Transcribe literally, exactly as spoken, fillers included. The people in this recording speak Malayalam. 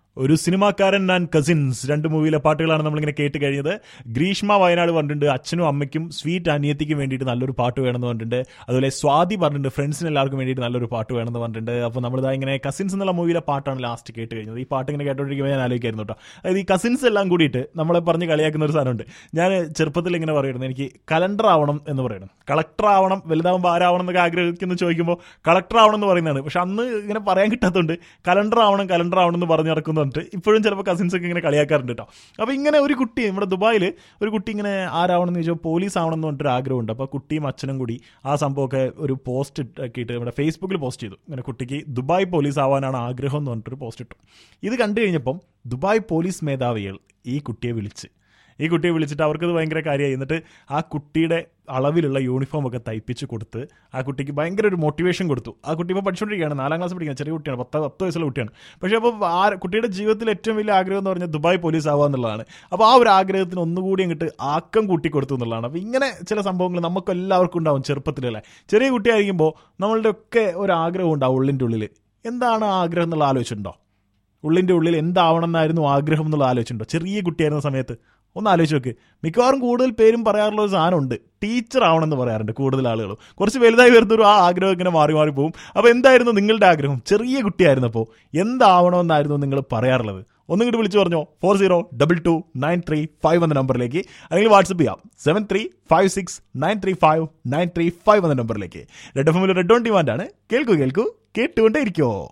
ഒരു സിനിമാക്കാരൻ ആൻഡ് കസിൻസ് രണ്ട് മൂവിയിലെ പാട്ടുകളാണ് നമ്മളിങ്ങനെ കേട്ട് കഴിഞ്ഞത്. ഗ്രീഷ്മ വയനാട് പറഞ്ഞിട്ടുണ്ട് അച്ഛനും അമ്മയ്ക്കും സ്വീറ്റ് അനിയത്തിക്കും വേണ്ടിയിട്ട് നല്ലൊരു പാട്ട് വേണമെന്ന് പറഞ്ഞിട്ടുണ്ട്. അതുപോലെ സ്വാതി പറഞ്ഞിട്ടുണ്ട് ഫ്രണ്ട്സിന് എല്ലാവർക്കും വേണ്ടിയിട്ട് നല്ലൊരു പാട്ട് വേണമെന്ന് പറഞ്ഞിട്ടുണ്ട്. അപ്പോൾ നമ്മളിതാ ഇങ്ങനെ കസിൻസ് എന്നുള്ള മൂവിയിലെ പാട്ടാണ് ലാസ്റ്റ് കേട്ട് കഴിഞ്ഞത്. ഈ പാട്ട് ഇങ്ങനെ കേട്ടോണ്ടിരിക്കുമ്പോൾ ഞാൻ ആലോചിക്കായിരുന്നു കേട്ടോ. അതായത് ഈ കസിൻസ് എല്ലാം കൂടിയിട്ട് നമ്മളെ പറഞ്ഞ് കളിയാക്കുന്ന ഒരു സാധനമുണ്ട്. ഞാൻ ചെറുപ്പത്തിൽ ഇങ്ങനെ പറയുന്നത് എനിക്ക് കലണ്ടർ ആവണം എന്ന് പറയണം, കളക്ടർ ആവണം, വലുതാവുമ്പോൾ ആരാവണം എന്നൊക്കെ ആഗ്രഹിക്കുന്നു ചോദിക്കുമ്പോൾ കളക്ടർ ആവണം എന്ന് പറയുന്നതാണ്. പക്ഷെ അന്ന് ഇങ്ങനെ പറയാൻ കിട്ടാത്തതുകൊണ്ട് കലണ്ടർ ആവണം കലണ്ടർ ആവണം എന്ന് പറഞ്ഞ് നടക്കുന്നു. ഇപ്പോഴും ചിലപ്പോൾ കസിൻസ് ഒക്കെ ഇങ്ങനെ കളിയാക്കാറുണ്ട് കേട്ടോ. അപ്പോൾ ഇങ്ങനെ ഒരു കുട്ടി നമ്മുടെ ദുബായിൽ ഒരു കുട്ടി ഇങ്ങനെ ആരാവണം എന്ന് ചോദിച്ചാൽ പോലീസ് ആവണം എന്ന് പറഞ്ഞിട്ടൊരു ആഗ്രഹമുണ്ട്. അപ്പോൾ കുട്ടിയും അച്ഛനും കൂടി ആ സംഭവമൊക്കെ ഒരു പോസ്റ്റ് ആക്കിയിട്ട് നമ്മുടെ ഫേസ്ബുക്കിൽ പോസ്റ്റ് ചെയ്തു. ഇങ്ങനെ കുട്ടിക്ക് ദുബായ് പോലീസ് ആവാനാണ് ആഗ്രഹം എന്ന് പറഞ്ഞിട്ടൊരു പോസ്റ്റ് ഇട്ടു. ഇത് കണ്ടു കഴിഞ്ഞപ്പം ദുബായ് പോലീസ് മേധാവികൾ ഈ കുട്ടിയെ വിളിച്ച് ഈ കുട്ടിയെ വിളിച്ചിട്ട് അവർക്കത് ഭയങ്കര കാര്യമായി. എന്നിട്ട് ആ കുട്ടിയുടെ അളവിലുള്ള യൂണിഫോം ഒക്കെ തയ്പ്പിച്ച് കൊടുത്ത് ആ കുട്ടിക്ക് ഭയങ്കര ഒരു മോട്ടിവേഷൻ കൊടുത്തു. ആ കുട്ടി ഇപ്പോൾ പഠിച്ചുകൊണ്ടിരിക്കുകയാണ്, നാലാം ക്ലാസ് പഠിക്കുന്നത്, ചെറിയ കുട്ടിയാണ്, പത്ത് പത്ത് വയസ്സുള്ള കുട്ടിയാണ്. പക്ഷേ അപ്പോൾ ആ കുട്ടിയുടെ ജീവിതത്തിൽ ഏറ്റവും വലിയ ആഗ്രഹം എന്ന് പറഞ്ഞാൽ ദുബായ് പോലീസ് ആവുക എന്നുള്ളതാണ്. അപ്പോൾ ആ ഒരു ആഗ്രഹത്തിന് ഒന്നുകൂടി അങ്ങോട്ട് ആക്കം കൂട്ടി കൊടുത്തു എന്നുള്ളതാണ്. അപ്പോൾ ഇങ്ങനെ ചില സംഭവങ്ങൾ നമുക്ക് എല്ലാവർക്കും ഉണ്ടാവും ചെറുപ്പത്തിലല്ലേ. ചെറിയ കുട്ടിയായിരിക്കുമ്പോൾ നമ്മളുടെ ഒക്കെ ഒരു ആഗ്രഹം ഉണ്ടാവും ഉള്ളിൻ്റെ ഉള്ളിൽ. എന്താണ് ആ ആഗ്രഹം എന്നുള്ള ആലോചിച്ചിട്ടുണ്ടോ? ഉള്ളിൻ്റെ ഉള്ളിൽ എന്താവണം എന്നായിരുന്നു ആഗ്രഹം എന്നുള്ള ആലോചിച്ചിട്ടുണ്ടോ? ചെറിയ കുട്ടിയായിരുന്ന സമയത്ത് ഒന്ന് ആലോചിച്ച് നോക്ക്. മിക്കവാറും കൂടുതൽ പേരും പറയാറുള്ള ഒരു സാധനമുണ്ട്, ടീച്ചർ ആവണമെന്ന് പറയാറുണ്ട് കൂടുതൽ ആളുകളും. കുറച്ച് വലുതായി വരുന്നൊരു ആ ആഗ്രഹം ഇങ്ങനെ മാറി മാറി പോകും. അപ്പോൾ എന്തായിരുന്നു നിങ്ങളുടെ ആഗ്രഹം? ചെറിയ കുട്ടിയായിരുന്നപ്പോൾ എന്താവണമെന്നായിരുന്നു നിങ്ങൾ പറയാറുള്ളത്? ഒന്നും കൂടി വിളിച്ചു പറഞ്ഞോ, four zero double two nine three five എന്ന നമ്പറിലേക്ക്, അല്ലെങ്കിൽ വാട്സപ്പ് ചെയ്യാം seven three five six nine three five nine three five എന്ന നമ്പറിലേക്ക്. റെഡ് എഫ് എമ്മിൽ റെഡ് ഓൺ ഡിമാൻഡാണ്. കേൾക്കൂ കേൾക്കൂ കേട്ടുകൊണ്ടേ ഇരിക്കുമോ.